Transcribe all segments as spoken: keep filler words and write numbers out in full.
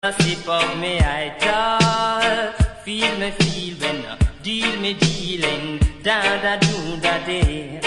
A sip of me I just feel me feel when I deal me dealing da da do da day.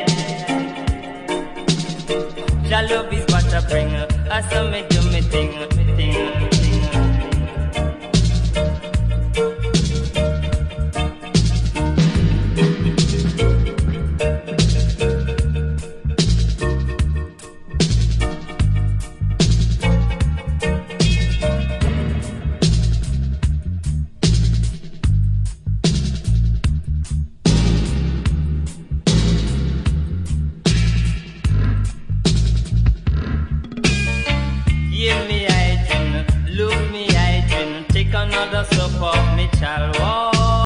Your love is what I bring, I saw me do me thing.